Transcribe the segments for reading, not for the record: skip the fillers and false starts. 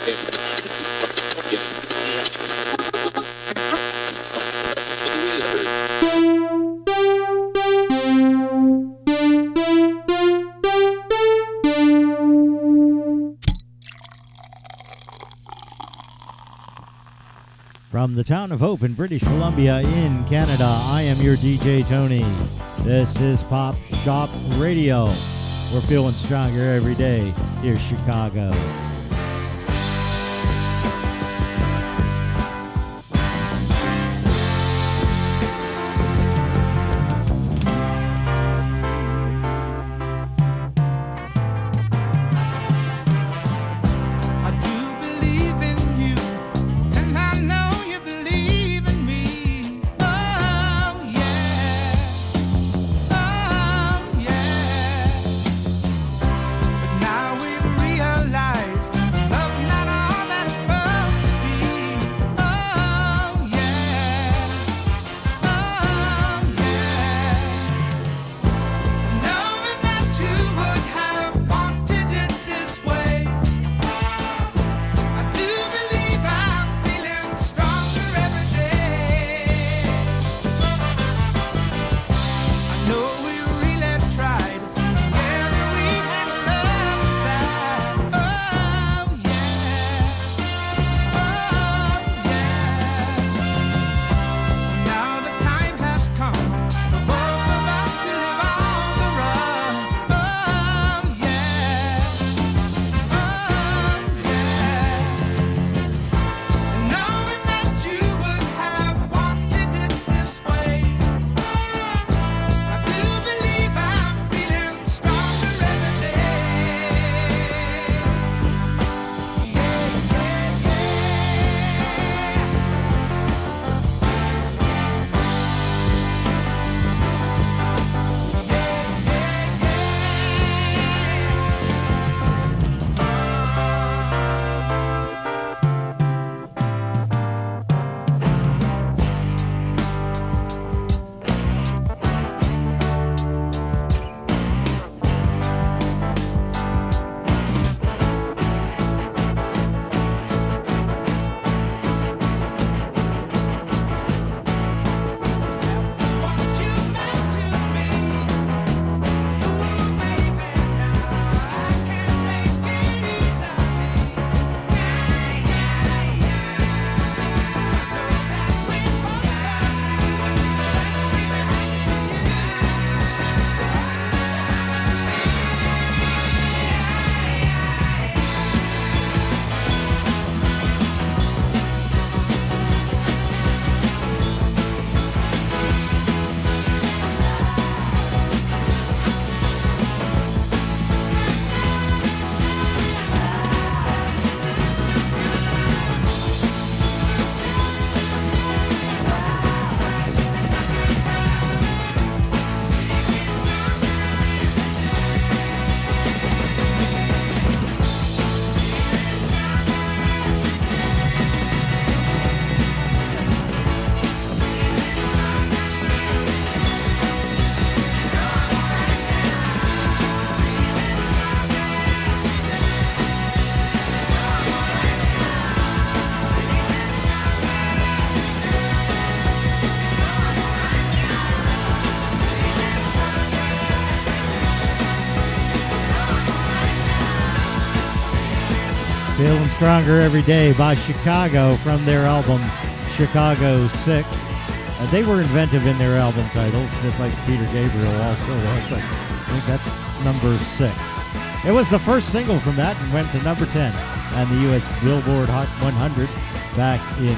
From the town of Hope in British Columbia in Canada, I am your DJ Tony. This is Pop Shop Radio. We're feeling stronger every day. Here's Chicago. Feeling Stronger Every Day by Chicago from their album Chicago 6. They were inventive in their album titles, just like Peter Gabriel also was. I think that's number 6. It was the first single from that and went to number 10 on the U.S. Billboard Hot 100 back in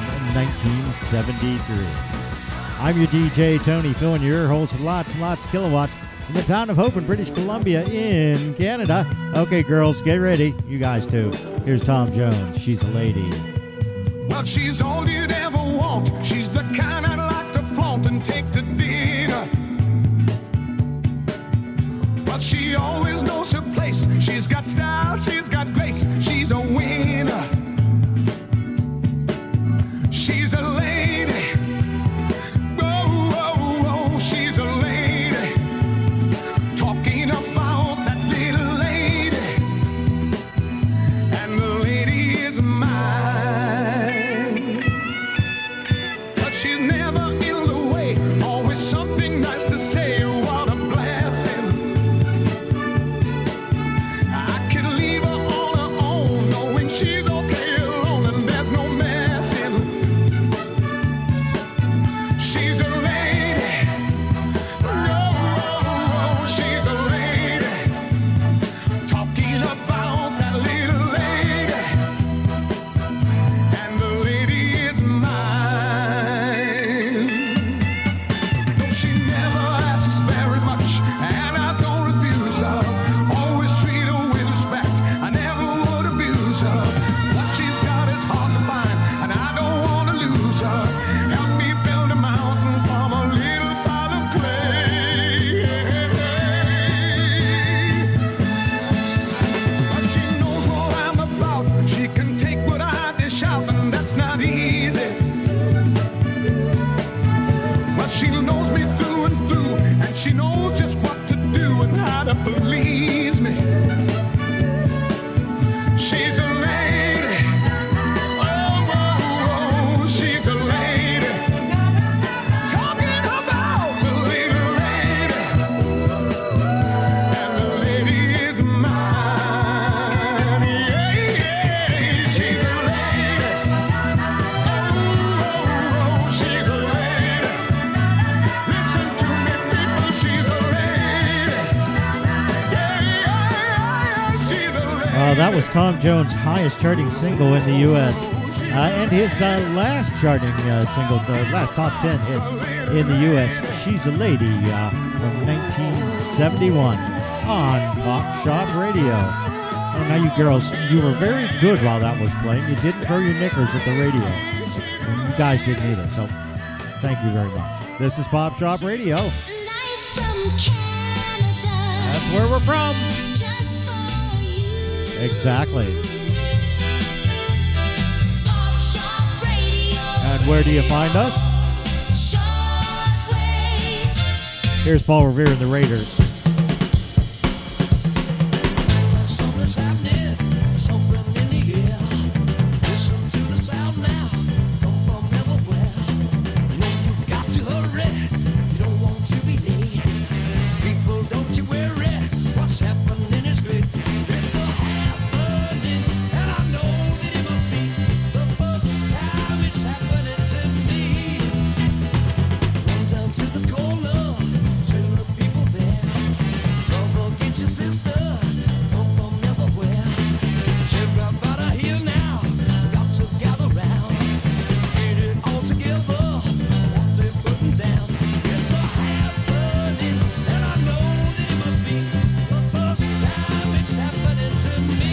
1973. I'm your DJ, Tony, filling your ear holes with lots and lots of kilowatts in the town of Hope in British Columbia in Canada. Okay, girls, get ready. You guys too. Here's Tom Jones. She's a lady. Well, she's all you'd ever want. She's the kind I'd like to flaunt and take to dinner. But she always knows her place. She's got style, she's got grace. She's a winner. She's a lady. Oh, oh, oh, she's a lady. Talking about that little lady. And the lady is is mine. But she's never in the way, always something nice to say. What a blessing. I can leave her on her own, knowing she's okay alone and there's no messing. She's a lady. No, she's a lady. Talking about that little lady. And the lady is mine. No, she never asks very much, and I don't refuse her. Always treat her with respect. I never would abuse her. What she's got is hard to find, and I don't want to lose her. Help me build a mountain from a little pile of clay. But she knows what I'm about. She can take what I dish out, and that's not easy. But she knows me through and through, and she knows just what to do and how to please me. She's a lady. Oh, she's a lady. Talking about the little lady. And the lady is mine. Yeah, she's a lady. Oh, she's a lady. Listen to me, people, she's a lady. Yeah, she's a lady. That was Tom Jones' highest charting single in the U.S. And his last charting single, last top 10 hit in the U.S., She's a Lady, from 1971 on Pop Shop Radio. And now you girls, you were very good while that was playing. You didn't throw your knickers at the radio. And you guys didn't either, so thank you very much. This is Pop Shop Radio. Live from Canada, That's where we're from. just for you. Exactly. Pop Shop Radio. And where do you find us? Shortwave. Here's Paul Revere and the Raiders. Something's happening, something in the air. Listen to the sound now, come from everywhere. You know you got to hurry, you don't want to be late. People, don't you worry, what's happening is great. It's a happening, and I know that it must be the first time it's happening to me. Run down to the corner, tell the people there. Don't forget your sister, come from everywhere. Everybody here now, got to gather round. Get it all together, what they putting down. It's a happening, and I know that it must be the first time it's happening to me.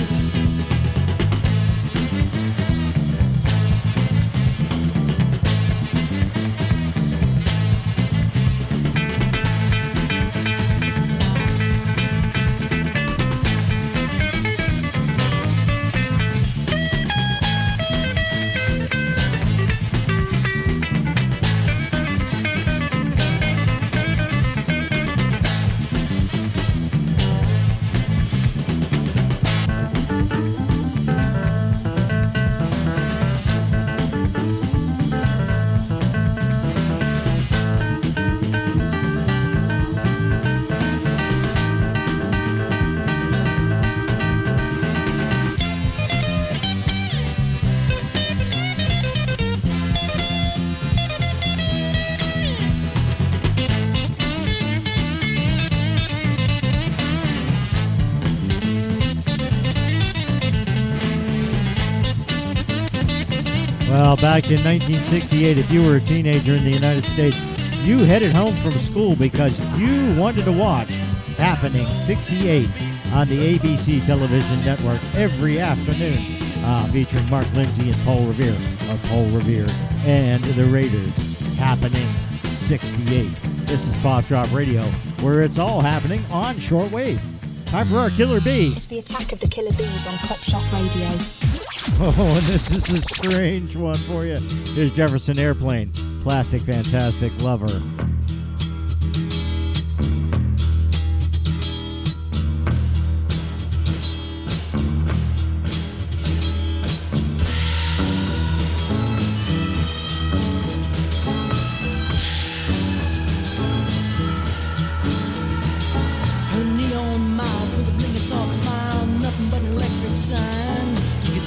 Well, back in 1968, if you were a teenager in the United States, you headed home from school because you wanted to watch Happening 68 on the ABC television network every afternoon, featuring Mark Lindsay and Paul Revere of Paul Revere and the Raiders. Happening 68. This is Pop Shop Radio, where it's all happening on shortwave. Time for our Killer Bee. It's the attack of the killer bees on Pop Shop Radio. Oh, and this is a strange one for you. Here's Jefferson Airplane, Plastic Fantastic Lover.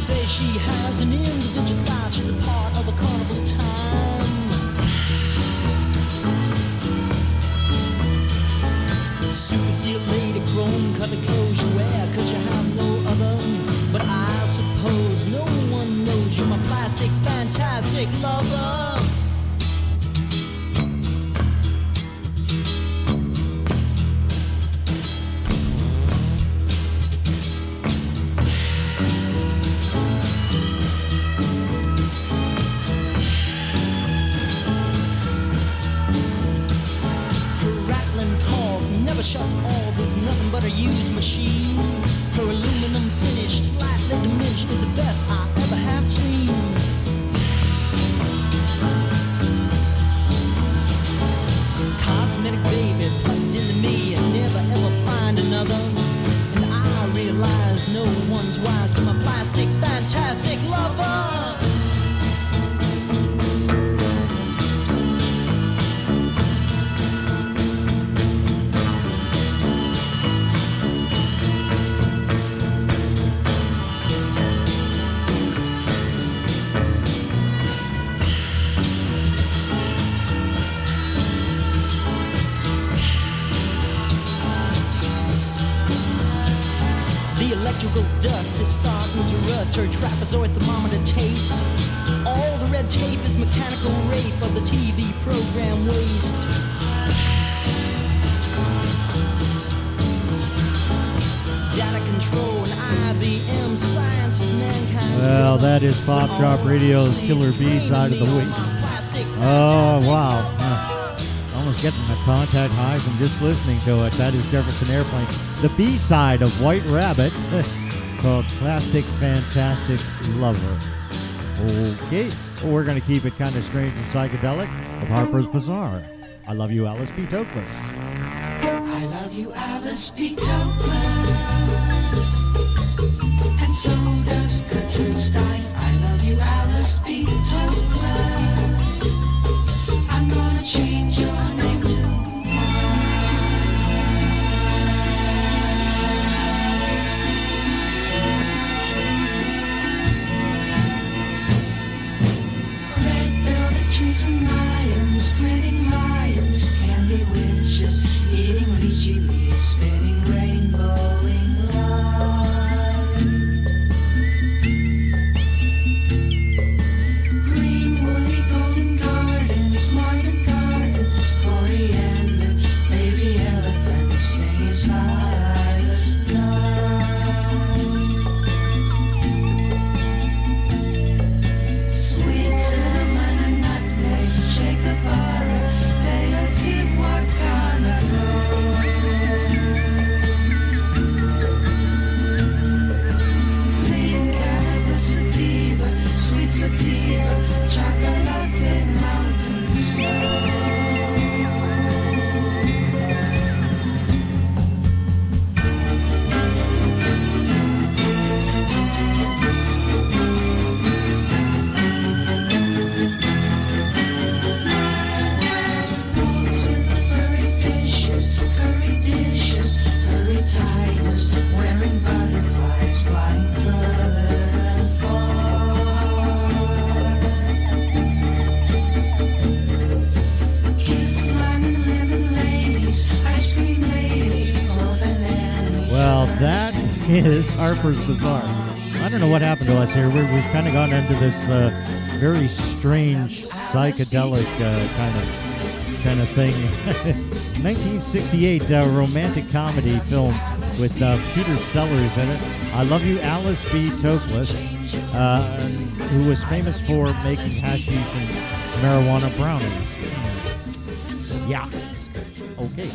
say she has an individual style. She's a part of a carnival time. Super seal lady, chrome colored clothes you wear, 'cause you have no other. But I suppose no one knows you're my plastic, fantastic lover. Shuts off is nothing but a used machine. Her aluminum finish, slightly diminished, is the best I ever have seen. Cosmetic baby plugged into me and never ever find another. And I realize no one's wise to my plastic, fantastic lover. Electrical dust is starting to rust her trapezoid thermometer taste. All the red tape is mechanical rape of the TV program waste. Data control and IBM science is mankind. Well, that is Pop Shop Radio's Killer B-side of the week. Oh, wow. Almost getting a contact high from just listening to it. That is Jefferson Airplane. The B-side of White Rabbit called Plastic Fantastic Lover. Okay, well, we're going to keep it kind of strange and psychedelic with Harper's Bazaar. I Love You, Alice B. Toklas. I love you, Alice B. Toklas. And so does Gertrude Stein. I love you, Alice B. Toklas. I'm gonna change your name to red velvet trees and lions, grinning lions, candy witches, eating lychee leaves, spinning rainbowing line. Green woolly golden gardens, market gardens, coriander, baby elephants sing silent night. Sweet cinnamon and nutmeg, shake the butter, they a tip what kind of lean cannabis sativa, sweet sativa, chocolate mountain snow. Rolls with the furry fishes, curry dishes, furry tigers, wearing butterflies, flying further than far. Kiss lime and lemon ladies, ice cream ladies, more than any. Well, that is Harper's Bazaar. I don't know what happened to us here. We've kind of gone into this very strange psychedelic kind of thing. 1968 romantic comedy film with Peter Sellers in it. I Love You, Alice B. Toklas, who was famous for making hashish and marijuana brownies. Yeah. Okay.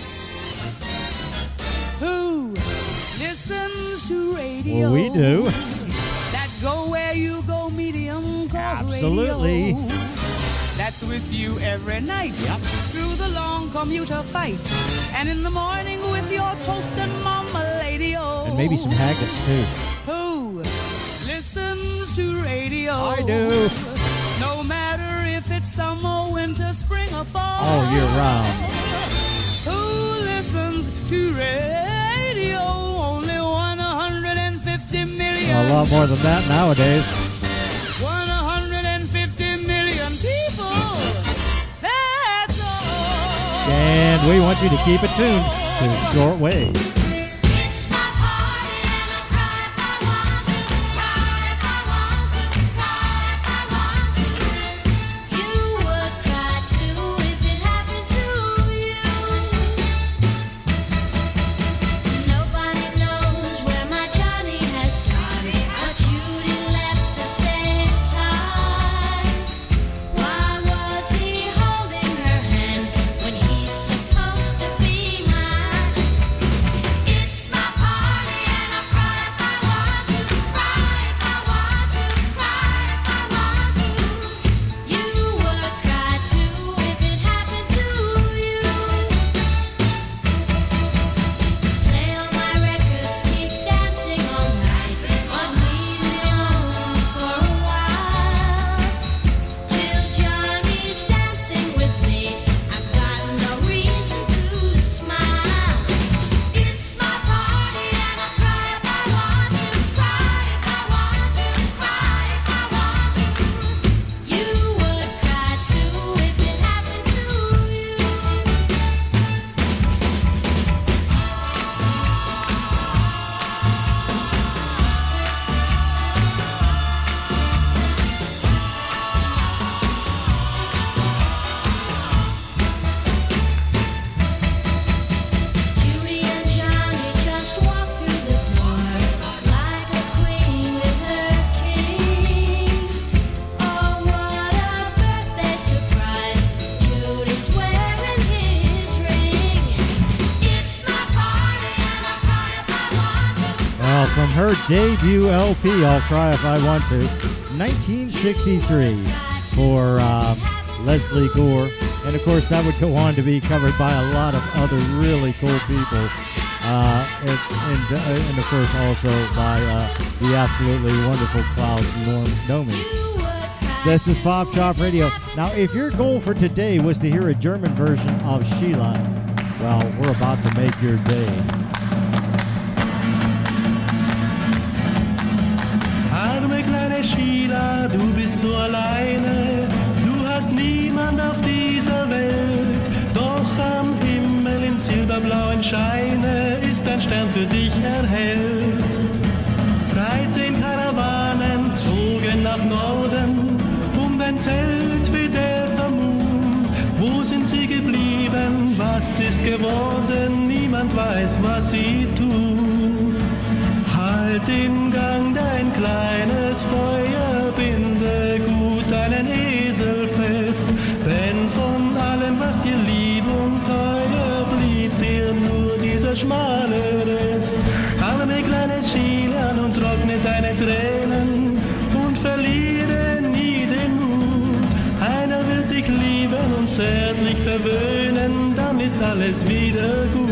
Who listens to radio? Well, we do. That go where you go, medium called Absolutely. radio. That's with you every night. Yep. Through the long commuter fight. And in the morning with your toast and mama lady-o. And maybe some haggis, too. Who listens to radio? I do. No matter if it's summer, winter, spring, or fall. All year round. Who listens to radio? Only 150 million A lot more than that nowadays. 150 million people. That's all. And we want you to keep it tuned to Shortwave. It's my party and I cry if I want to, cry if I want to, cry if I want to. You would cry too if it happened to you. Nobody knows where my Johnny has gone, but Judy left the same time. Why was he holding her hand when he's supposed to be mine? It's my party and I cry if I want to, cry if I want to, cry if I want to. You would cry too if it happened to you. Play all my records, keep dancing all night, but leave me alone for a while. Till Johnny's dancing with me, I've got no reason to smile. It's my party and I cry if I want to, cry if I want to, cry if I want to. You would cry too if it happened to you. Judy and Johnny just walked through the door like a queen with her king. Oh, what a birthday surprise! Judy's wearing his ring. It's my party and I cry if I want to. Well, from her debut LP, I'll Cry If I Want to, 1963, for Leslie Gore. And of course, that would go on to be covered by a lot of other really cool people. And of course, also by the absolutely wonderful Klaus Nomi. This is Pop Shop Radio. Now, if your goal for today was to hear a German version of Sheila, well, we're about to make your day. Arme kleine Sheila, du bist so alleine, du hast niemand auf dieser Welt, doch am Himmel in silberblauen Scheine ist ein Stern für dich erhellt. 13 Karawanen zogen nach Norden, um dein Zelt wie der Samum. Wo sind sie geblieben, was ist geworden, niemand weiß, was sie tun. Halt in Gang dein kleines Feuer, binde gut deinen Esel fest, denn von allem, was dir lieb und teuer, blieb dir nur dieser schmale Rest. Arme kleine Sheila und trockne deine Tränen und verliere nie den Mut. Einer wird dich lieben und zärtlich verwöhnen, dann ist alles wieder gut.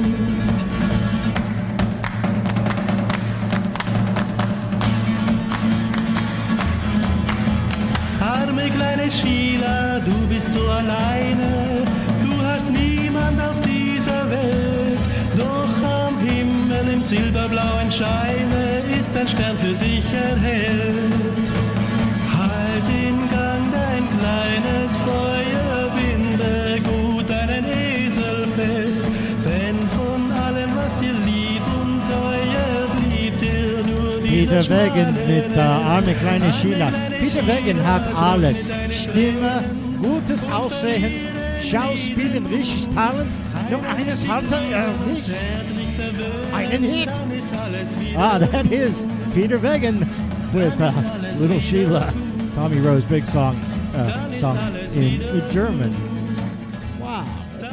Arme kleine Sheila, du bist so alleine, du hast niemand auf dieser Welt, doch am Himmel im silberblauen Scheine ist ein Stern für dich erhellt. Halt in Gang dein kleines Feuer, binde gut deinen Esel fest, denn von allem, was dir lieb und teuer, blieb dir nur dieser Peter Wegen schmale mit Rest. Arme kleine Sheila. Peter Wegen hat alles. Stimme, gutes Aussehen, Schauspielen, richtiges Talent. Nur eines hatte er nicht. Einen Hit. That is Peter Wegen with Little Sheila. Tommy Rose big song sung in German. Wow.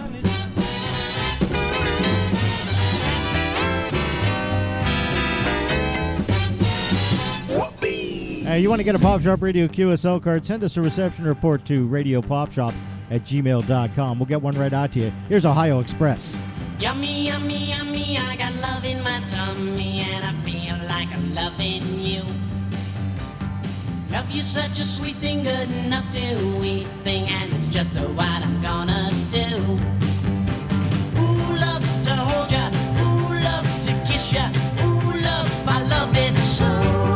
You want to get a Pop Shop Radio QSL card, send us a reception report to radiopopshop@gmail.com. We'll get one right out to you. Here's Ohio Express. Yummy, yummy, yummy, I got love in my tummy and I feel like I'm loving you. Love you such a sweet thing, good enough to eat thing, and it's just what I'm gonna do. Ooh, love to hold ya, ooh, love to kiss ya, ooh, love, I love it so.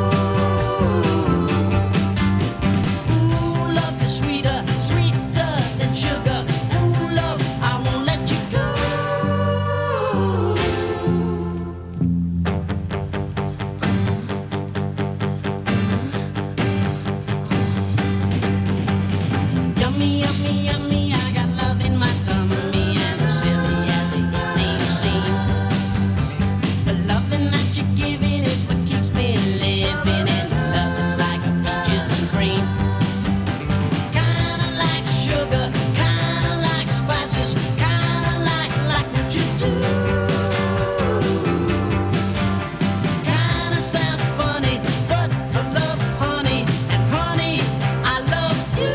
Yummy, yummy, yummy, I got love in my tummy, and as silly as it may seem, the loving that you're giving is what keeps me living, and love is like a peaches and cream. Kinda like sugar, kinda like spices, kinda like what you do. Kinda sounds funny, but I love honey, and honey, I love you.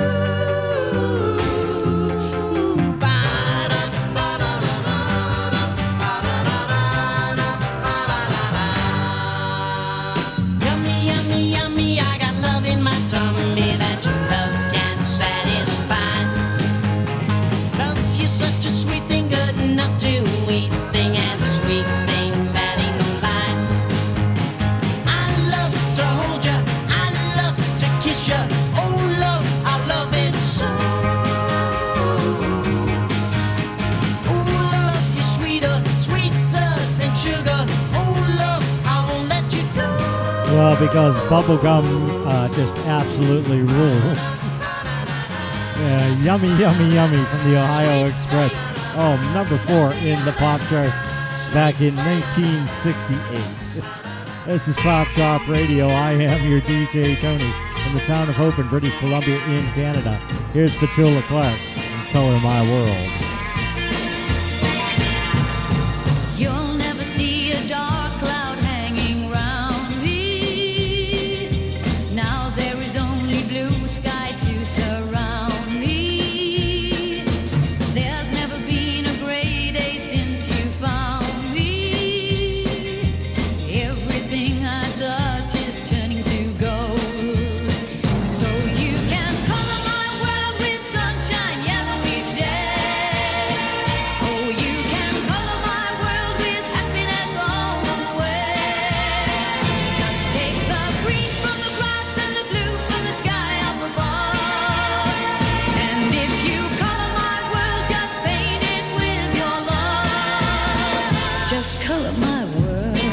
Yummy, yummy, yummy, I got love in my tummy that your love can't satisfy. Love, you're such a sweet thing, good enough to eat thing, and a sweet thing that ain't no lie. I love to hold ya, I love to kiss ya. Oh, love, I love it so. Oh, love, you're sweeter, sweeter than sugar. Oh, love, I won't let you go. Well, because bubblegum just absolutely rules. Yummy, yummy, yummy from the Ohio Express. Oh, number 4 in the pop charts back in 1968. This is Pop Shop Radio. I am your DJ Tony from the town of Hope in British Columbia in Canada. Here's Petula Clark and Color My World. You'll never see a dark cloud hanging round me. Now there is only blue sky to surround me. There's never been a gray day since you found me. Everything I touch is turning to gold. So you can color my world with sunshine yellow each day. Oh, you can color my world with happiness all the way. Just take the green from the grass and the blue from the sky up above. And if you color my world, just paint it with your love. Just color my world.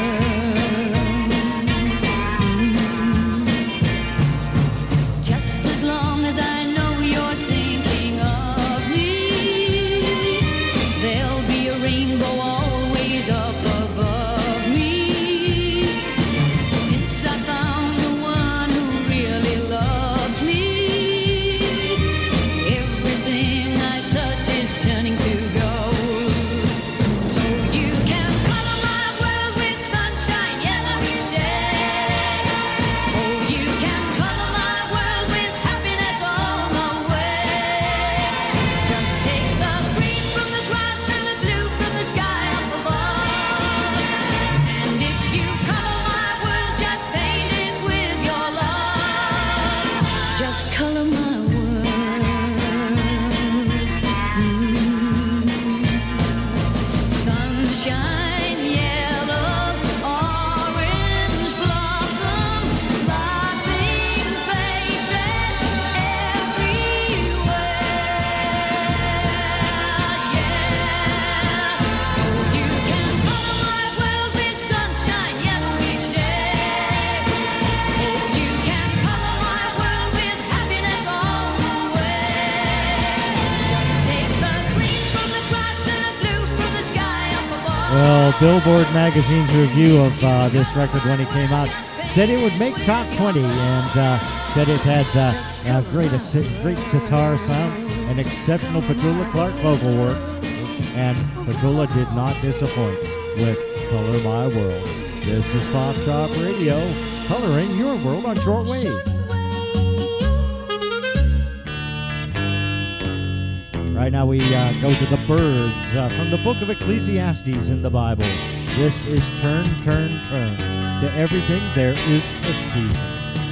Just as long as I know you're thinking of me, there'll be a rainbow always up above me. Since I found the one who really loves me, everything I touch is turning to gold. So you can color my world with sunshine yellow each day. Oh, you can color my world with happiness all the way. Just take the green from the grass and the blue from the sky up above. And if you color my world, just paint it with your love. Just color my world. Sunshine, yellow, orange blossom, laughing faces everywhere. Yeah. So you can color my world with sunshine yellow each day. Oh, you can color my world with happiness all the way. Just take the green from the grass and the blue from the sky up above. Well, Billboard magazine's review of this record when it came out said it would make top 20 and said it had a great sitar sound and exceptional Petula Clark vocal work. And Petula did not disappoint with Color My World. This is Pop Shop Radio, coloring your world on shortwave. Right now we go to the Byrds from the book of Ecclesiastes in the Bible. This is Turn, Turn, Turn. To everything there is a season.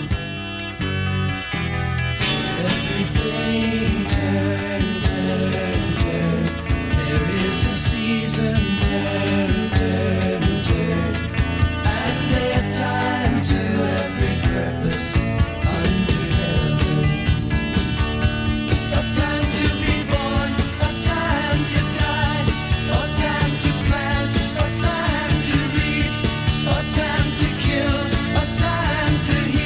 Everything turn, turn, turn. There is a season, turn, turn, turn. And a time to every purpose under heaven. A time to be born, a time to die, a time to plant, a time to reap, a time to kill, a time to heal.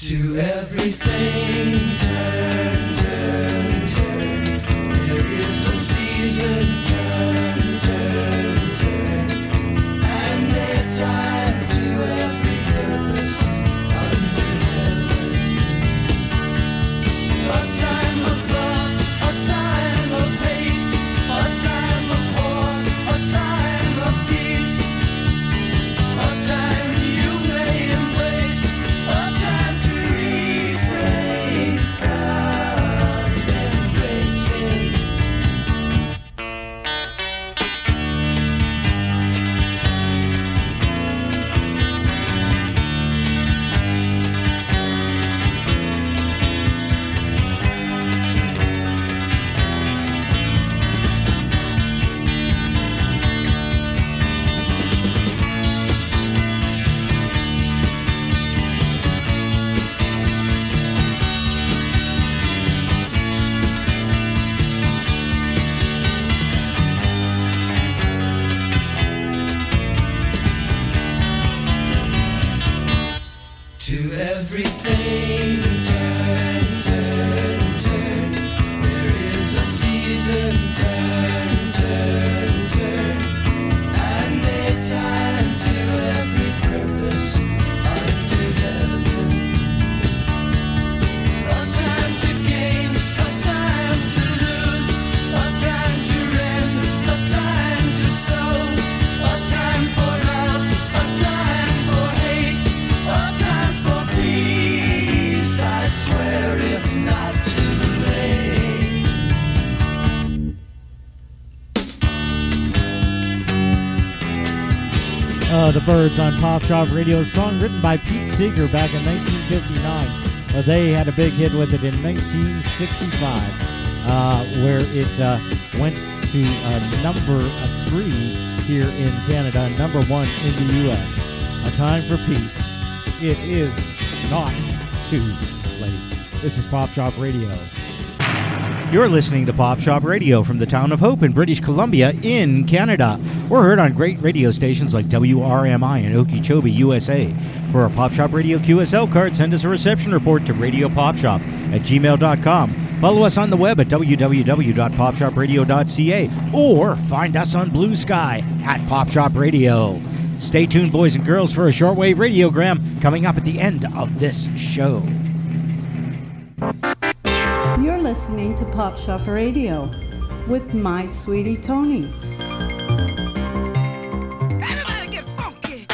To everything turn, turn, turn. There is a season, turn, turn, turn. And a time to every purpose under heaven. A time of love, a time of hate, a time of war, a time of peace, a time you may embrace, a time to refrain from embracing. To everything turn, turn, turn. There is a season, turn, turn, turn. And a time to every purpose under heaven. A time to gain, a time to lose, a time to rend, a time to sow, a time for love, a time for hate, a time for peace. I swear it's not too late. The Byrds on Pop Shop Radio, a song written by Pete Seeger back in 1959. They had a big hit with it in 1965, where it went to number 3 here in Canada, number 1 in the U.S. A Time for Peace. It is not too late. This is Pop Shop Radio. You're listening to Pop Shop Radio from the town of Hope in British Columbia in Canada. We're heard on great radio stations like WRMI in Okeechobee, USA. For a Pop Shop Radio QSL card, send us a reception report to radiopopshop@gmail.com. Follow us on the web at www.popshopradio.ca or find us on Blue Sky at Pop Shop Radio. Stay tuned, boys and girls, for a shortwave radiogram coming up at the end of this show. You're listening to Pop Shop Radio with my sweetie Tony. Everybody get funky.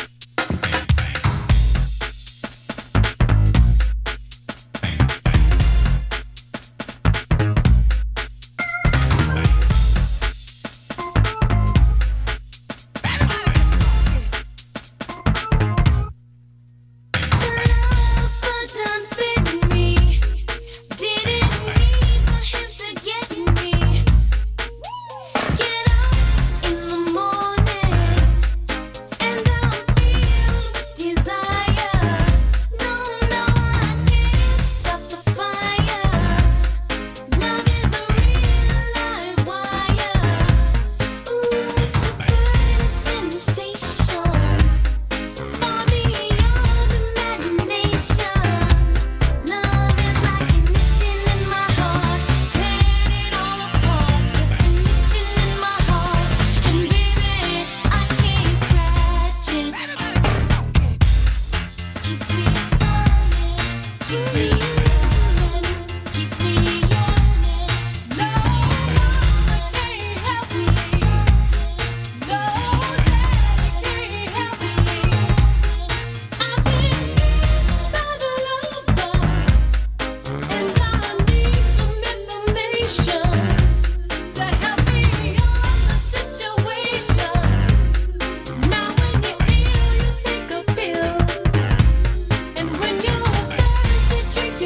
Drink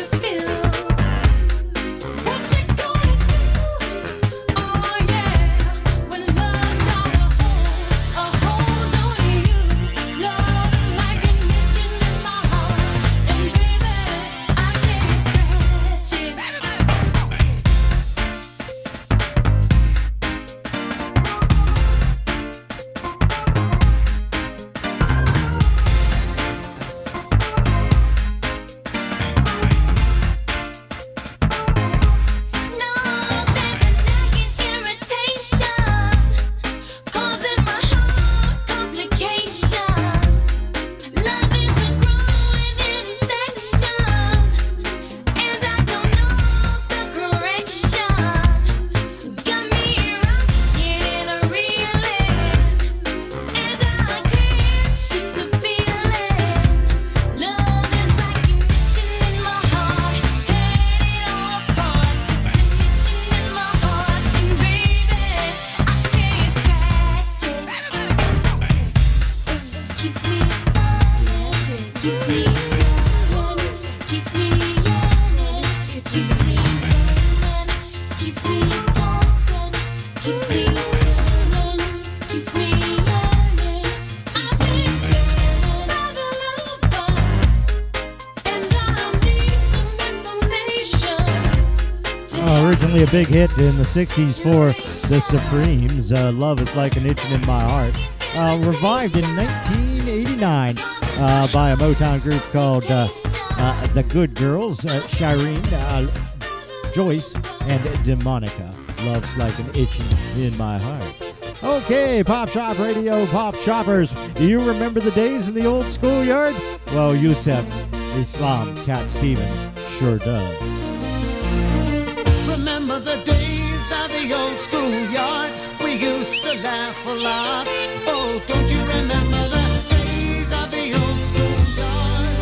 Originally a big hit in the 60s for the Supremes. Love is Like an Itching in My Heart. Revived in 1989 by a Motown group called The Good Girls, Shireen, Joyce, and Demonica. Love's Like an Itching in My Heart. Okay, Pop Shop Radio, Pop Shoppers. Do you remember the days in the old schoolyard? Well, Yusef Islam Cat Stevens sure does. Remember the days of the old schoolyard? We used to laugh a lot. Oh, don't you remember the days of the old schoolyard?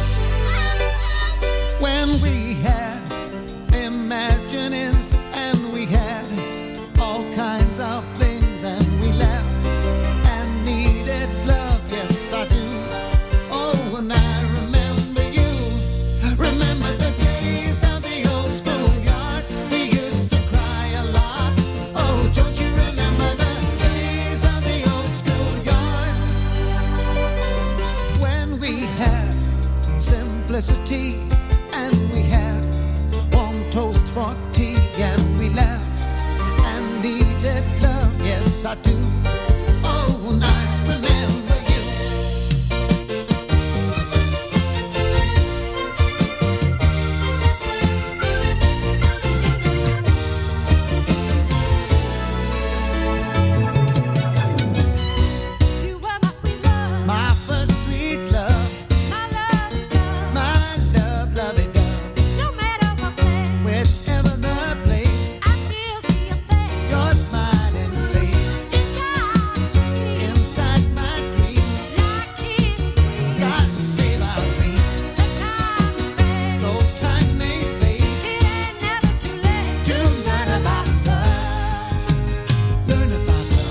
When we had imaginings and we had all kinds of things and we laughed and needed love. Yes, I do. Oh, and I remember you. Remember the days of the old schoolyard? We used to cry a lot. Oh, don't you remember the days of the old schoolyard? When we had simplicity and we had warm toast for tea and we laughed and needed love. Yes, I do. Oh, and I remember you. You were my sweet love, My first sweet love, my love, love. my love, lovey-dove. No matter what place, Wherever the place, I still see your face. your smiling face It charms me inside my dreams. like it will. God save our dreams. The time fades, Though time may fade, it ain't never too late. to learn about love. Learn about love.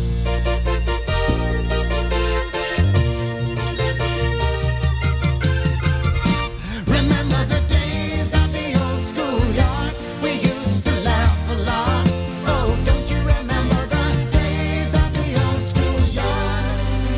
Remember the days of the old schoolyard? We used to laugh a lot. Oh, don't you remember the days of the old schoolyard?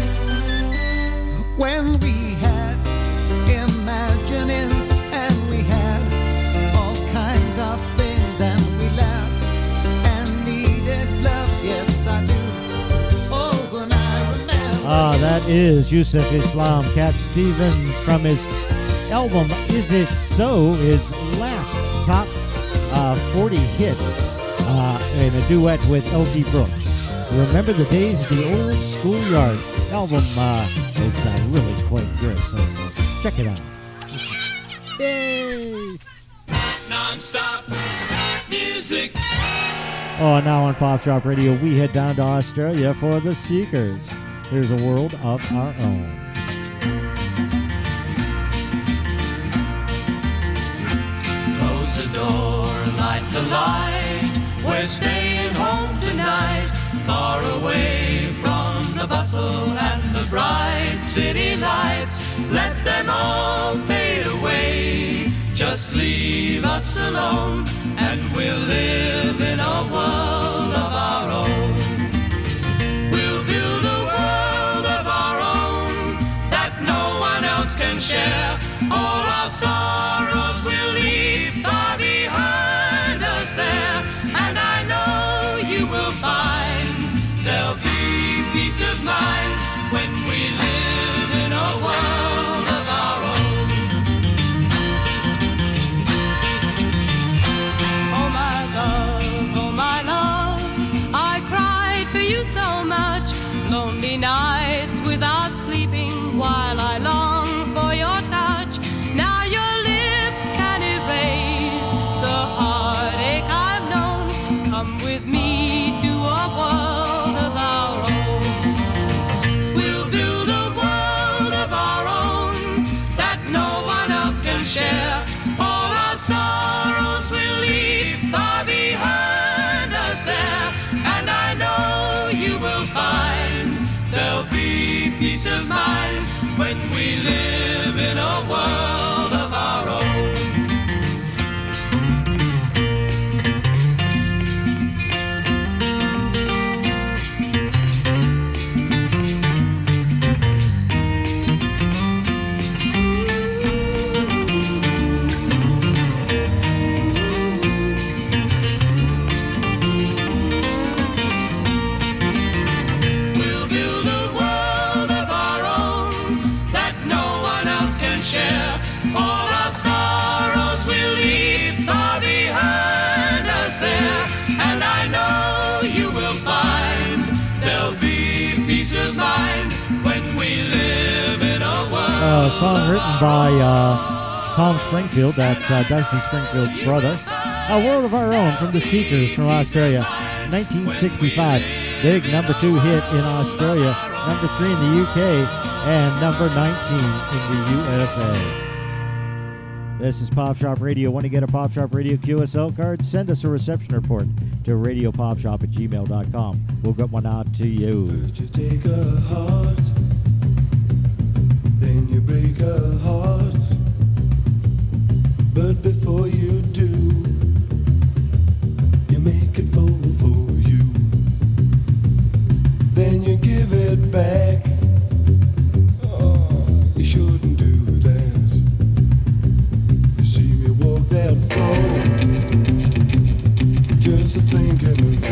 When we had imaginings and we had all kinds of things and we laughed and needed love. Yes, I do. Oh, and I remember. That is Yusef Islam Cat Stevens from his album Is It So, his last top 40 hit in a duet with L.D. Brooks. Remember the days of the old schoolyard album is really quite good, so check it out. Yay! Non-stop music. Oh, now on Pop Shop Radio, we head down to Australia for the Seekers. Here's a world of our own. Close the door, light the light. We're staying home tonight, far away from the bustle and the bright city lights. Let them all fade away. Just leave us alone, and we'll live in a world of our own. We'll build a world of our own that no one else can share. All our sorrows will leave far behind us there. And I know you will find there'll be peace of mind when we live in a world of our own. Oh my love, I cried for you so much. Lonely nights without sleeping while I long for your touch. Now your lips can erase the heartache I've known. Come with me to a world of our own. We'll build a world of our own that no one else can share. All our sorrows will leave far behind us there. And I know you will find there'll be peace of mind when we live in a world of our own. song written by Tom Springfield, that's Dusty Springfield's brother. A World of Our Own from the Seekers from Australia, 1965. Big number 2 hit in Australia, number 3 in the UK, and number 19 in the USA. This is Pop Shop Radio. Want to get a Pop Shop Radio QSL card? Send us a reception report to radiopopshop@gmail.com. We'll get one out to you. First you take a heart, then you break a heart. But before you do, you make it fall for you. Then you give it back. Oh, you shouldn't do that. You see me walk that floor, just thinking of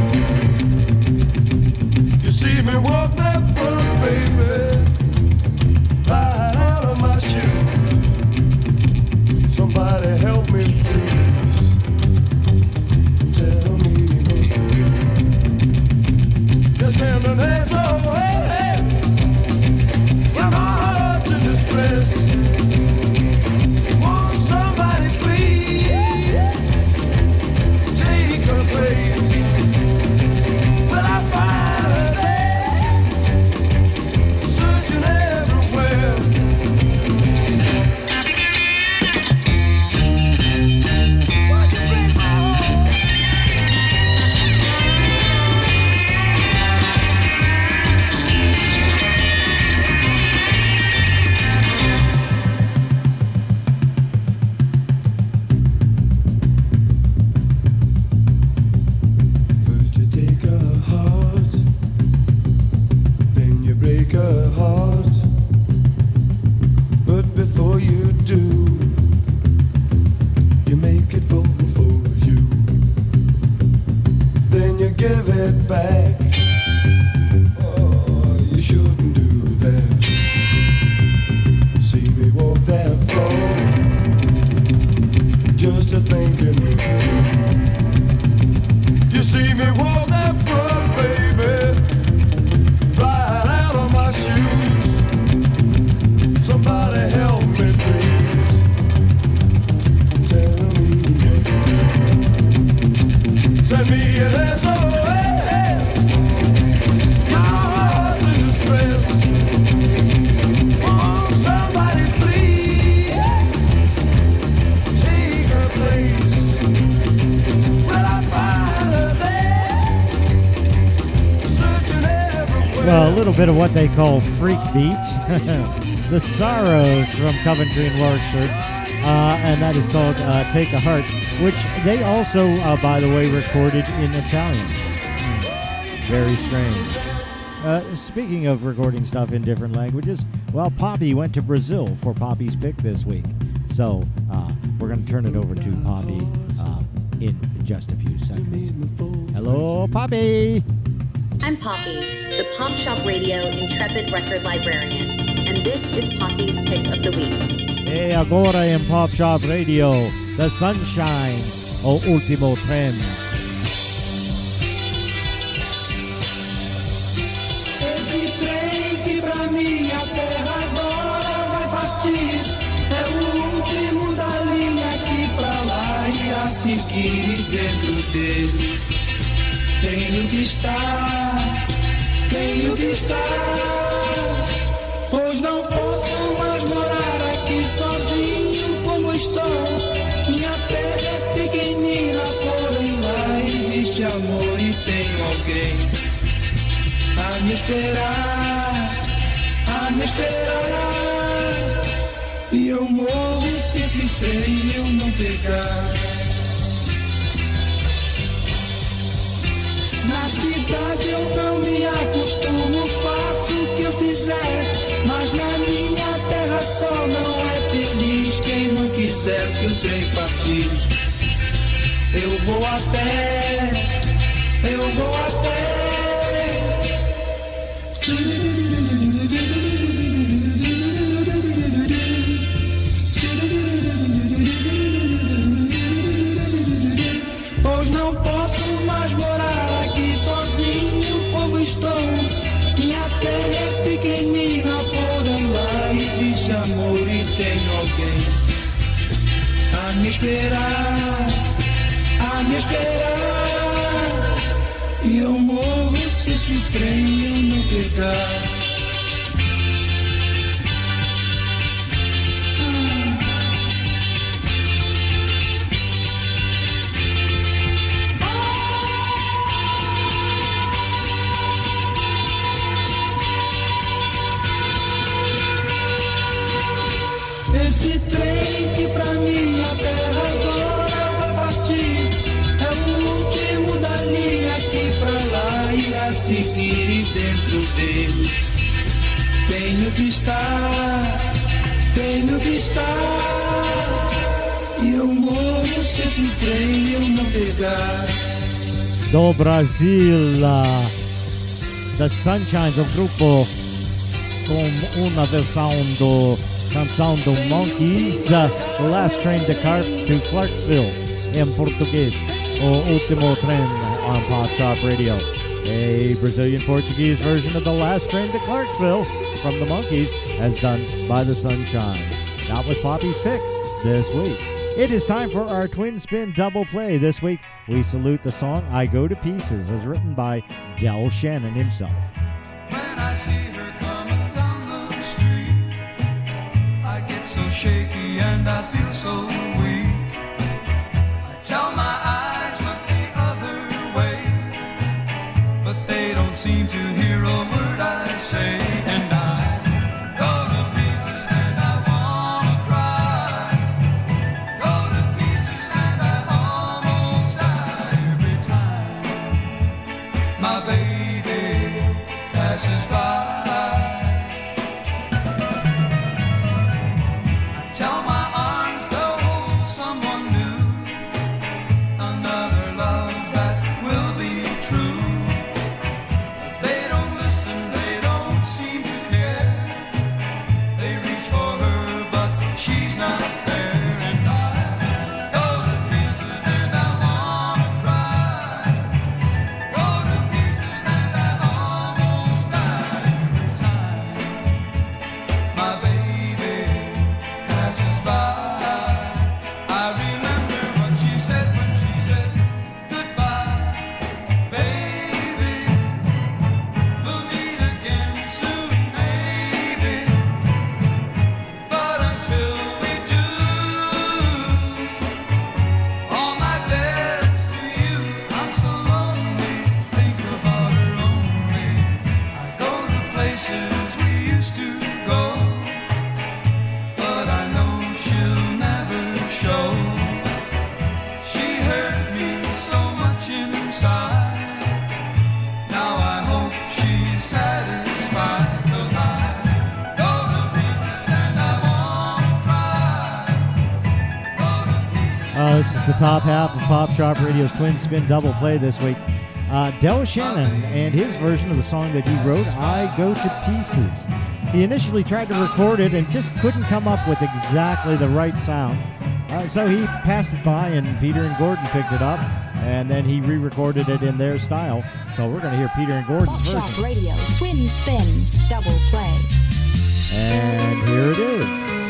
you. You see me walk that floor, baby, right out of my shoes. Somebody help me, please. Tell me what to do. Just hand an ass away. Get my heart to distress. Won't somebody please take her place? Will I find her there, searching everywhere? First you take a heart, then you break a heart. But before you do, you make it fall for you. Then you give it back. Oh, you shouldn't do that. See me walk that floor, just a thinking of you. You see me walk that floor, baby, right out of my shoes. Somebody help me, please. Tell me what to do. Send me an SOS. Your heart's in distress. Oh, somebody please take her place. Will I find her there, searching everywhere? Well, a little bit of what they call freak beat. The Sorrows from Coventry and Warwickshire, and that is called Take a Heart, which they also, by the way, recorded in Italian. Very strange. Speaking of recording stuff in different languages, well, Poppy went to Brazil for Poppy's Pick this week. So we're going to turn it over to Poppy in just a few seconds. Hello, Poppy! I'm Poppy, the Pop Shop Radio Intrepid Record Librarian, and this is Poppy's Pick of the Week. E agora in Pop Shop Radio, The Sunshine, o Ultimo Trend. Esse trem que pra minha terra agora vai partir é o último da linha que pra lá irá seguir. Dentro dele tenho que estar, pois não posso mais morar aqui sozinho como estou. Minha terra é pequenina, porém lá existe amor e tenho alguém a me esperar, e eu morro se esse trem eu não pegar. Na cidade eu não me acostumo, faço o que eu fizer, mas na minha terra só não é feliz quem não quiser que o trem partir. Eu vou a pé. Pois não posso mais morar aqui sozinho como estou. Minha terra é pequenina, porém lá existe amor e me esperar. E eu morro se esse trem eu não pegar. Esse trem que pra minha terra agora vai partir é o último da linha que pra lá irá seguir. E dentro dele tenho que estar. E eu morro se esse trem eu não pegar. Do Brasil, The Sunshine, o grupo com uma versão do canção do Monkeys, The Last Train to Clarksville, em português, o último trem on Pop Shop Radio. A Brazilian-Portuguese version of The Last Train to Clarksville from the Monkeys, as done by The Sunshine. That was Poppy's pick this week. It is time for our Twin Spin Double Play. This week, we salute the song I Go to Pieces, as written by Del Shannon himself. When I see her coming down the street, I get so shaky and I feel so weak. I tell my eyes look the other way, but they don't seem to hear a word I say. And I go to pieces and I wanna cry. Go to pieces and I almost die every time my baby passes by. Tell my arms they'll hold someone new, another love that will be true. They don't listen, they don't seem to care. They reach for her, but she's not there. And I go to pieces and I wanna cry. Go to pieces and I almost die every time my baby passes by. I remember what she said when she said goodbye. Baby, we'll meet again soon, maybe. But until we do, all my best to you. I'm so lonely, think about her only. I go to places we used to go, but I know she'll never show. She hurt me so much inside. Now I hope she's satisfied, 'cause I go to pieces and I wanna cry. Go to pieces. This is the top half of Pop Shop Radio's Twin Spin Double Play this week. Del Shannon and his version of the song that he wrote, I Go to Pieces. He initially tried to record it and just couldn't come up with exactly the right sound. So he passed it by and Peter and Gordon picked it up, and then he re-recorded it in their style. So we're going to hear Peter and Pop Gordon's Shop version. Radio, Twin Spin, Double Play. And here it is.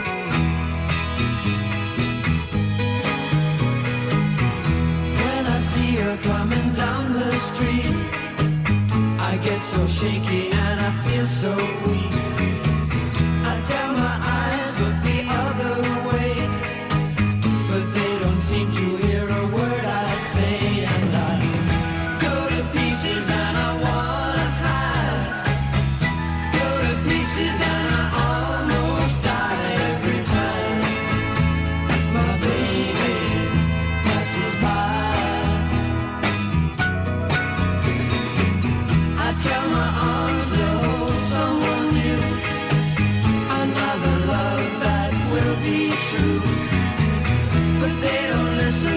When I see her coming down the street, I get so shaky and I feel so weak. I tell my eyes look the other way, but they don't seem to hear a word I say. And I go to pieces and I wanna hide. Go to pieces and I almost die every time my baby passes by. I tell my arms they'll hold someone new, another love that will be true. But they don't listen,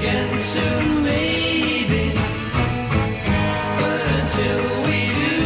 again soon, maybe. But until we do,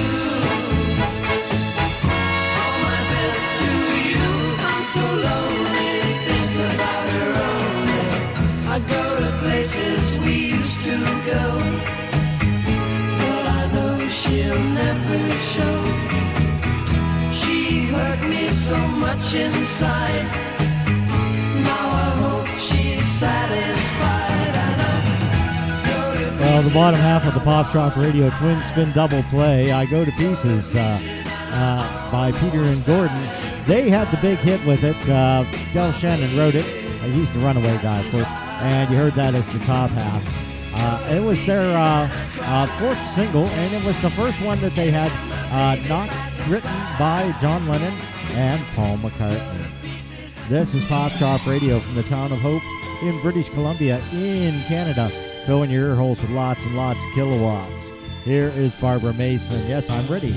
all my best to you. I'm so lonely to think about her only. I go to places we used to go, but I know she'll never show. She hurt me so much inside. Now I hope she's satisfied. And I go to Well, the bottom half of the Pop Shop Radio Twin Spin Double Play, I Go to Pieces, by Peter and Gordon. They had the big hit with it. Del Shannon wrote it. He's the Runaway guy, of course. And you heard that as the top half. It was their fourth single, and it was the first one that they had not written by John Lennon and Paul McCartney. This is Pop Shop Radio from the town of Hope in British Columbia in Canada. Filling your ear holes with lots and lots of kilowatts. Here is Barbara Mason. Yes, I'm ready.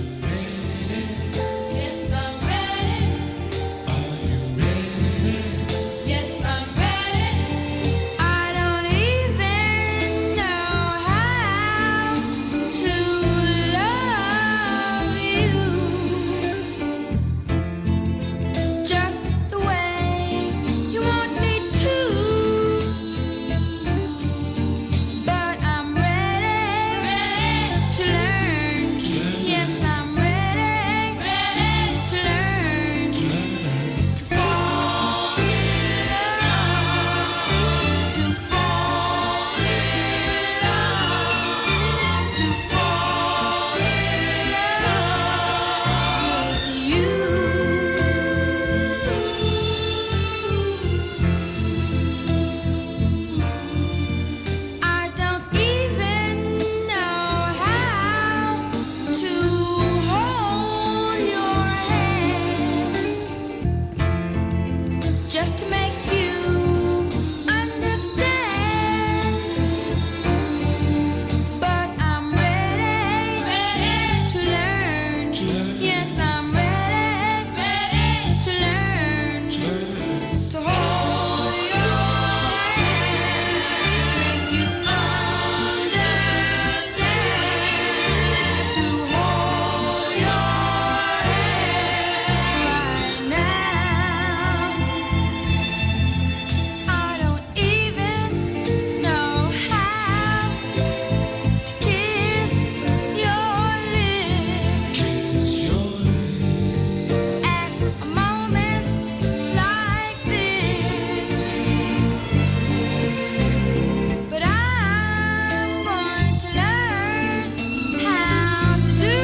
Yes, I'm ready. Yes, I'm ready. I don't even know how to love you just the way you want me to. But I'm ready to learn. Yes, I'm ready to learn to fall in love, to fall in love, to fall in love with you. I don't even know how to hold your hand just to make you understand. But I'm ready to learn. Yes, I'm ready to learn to hold your hand, to make you understand, to hold your hand right now. I don't even know how to kiss your lips at a moment like this. But I'm going to learn how to do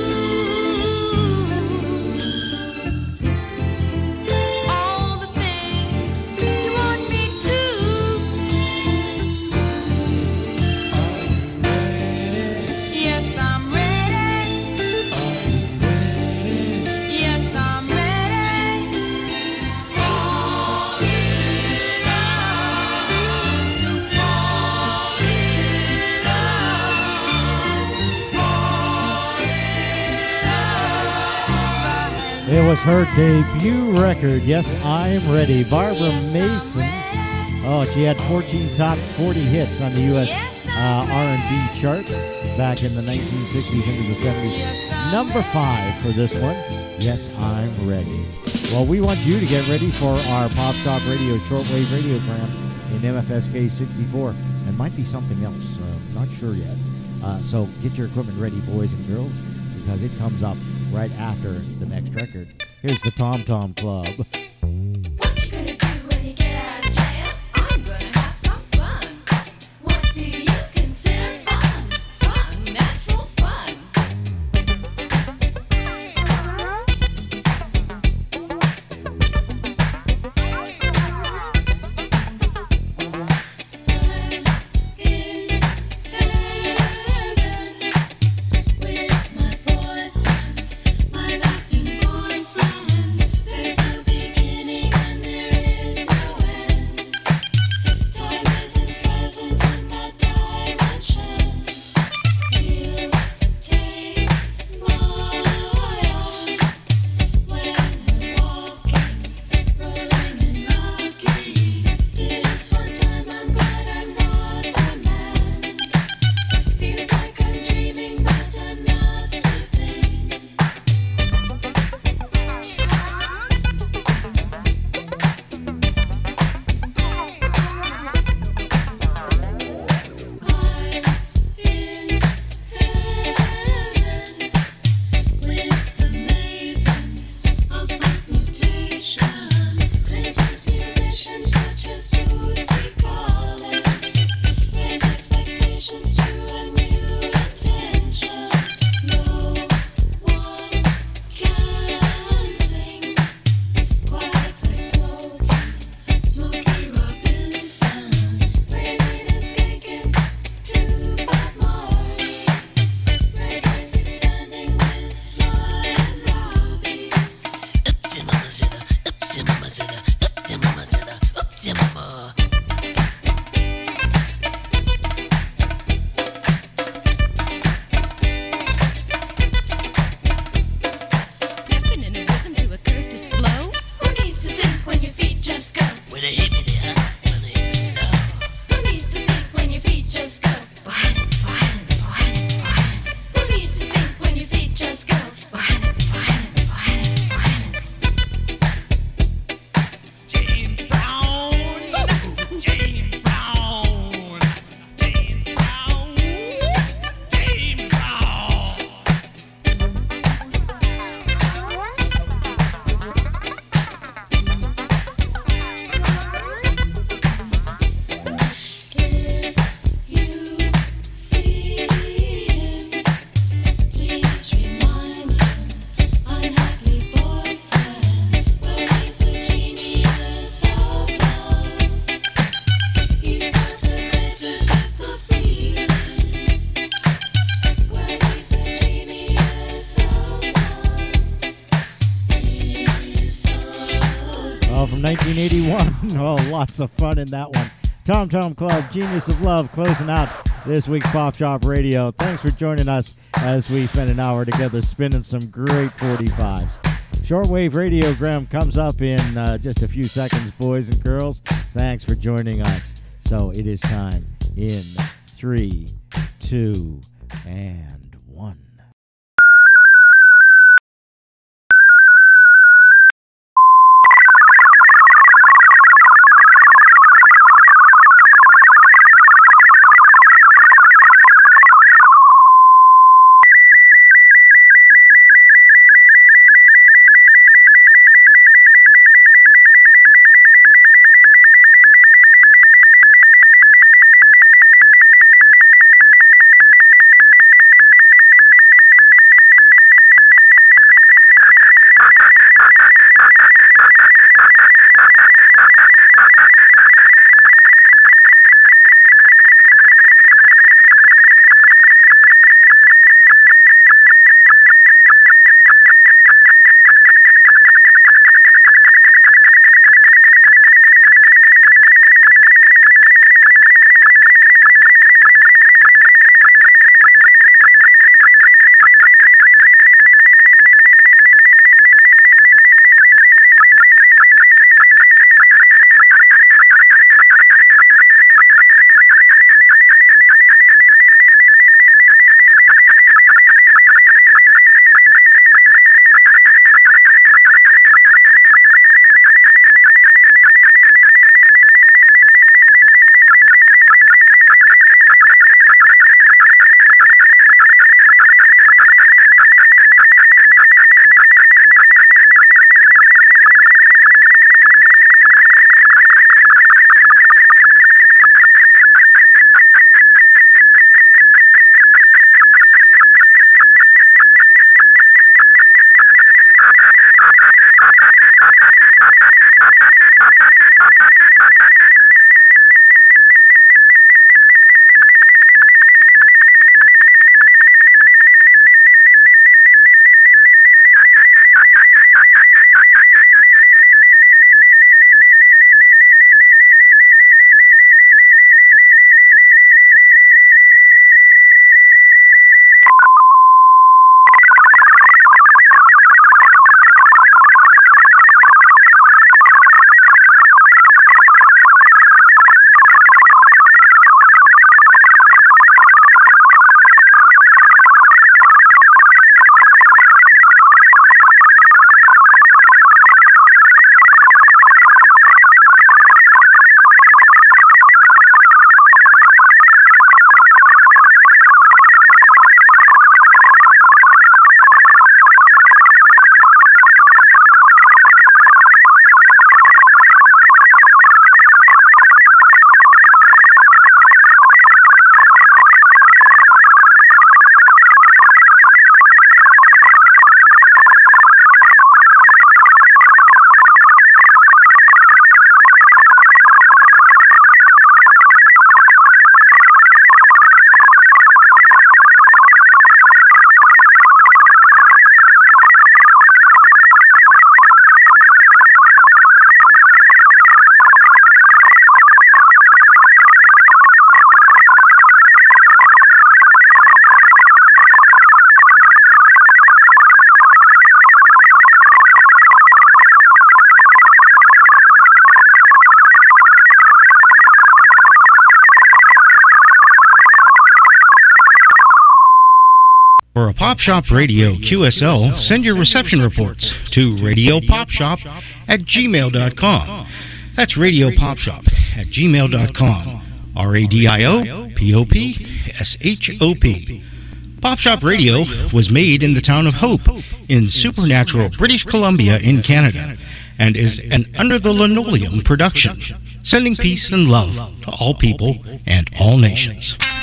all the things you want me to. Yes, I'm ready. Yes, I'm ready to fall in love, to fall in love, to fall in love. It was her debut record. Yes, I'm ready. Barbara Mason. Oh, she had 14 top 40 hits on the U.S. R&B chart back in the 1960s into the 70s. Number 5 for this one. Yes, I'm ready. Well, we want you to get ready for our Pop Shop Radio shortwave radiogram in MFSK 64. It might be something else. Not sure yet. So get your equipment ready, boys and girls, because it comes up right after the next record. Here's the Tom Tom Club. What you gonna do when you get out of jail? I'm gonna have some fun. What do you consider fun? Fun, natural fun. With my boyfriend, my laughing boyfriend, there's no beginning. 1981. Oh, lots of fun in that one. Tom Tom Club, Genius of Love, closing out this week's Pop Shop Radio. Thanks for joining us as we spend an hour together spinning some great 45s. Shortwave Radiogram comes up in just a few seconds, boys and girls. Thanks for joining us. So it is time in 3, 2, and 1. For a Pop Shop Radio QSL, send your reception reports to radiopopshop@gmail.com. That's radiopopshop@gmail.com. RADIOPOPSHOP. Pop Shop Radio was made in the town of Hope in supernatural British Columbia in Canada and is an Under the Linoleum production, sending peace and love to all people and all nations.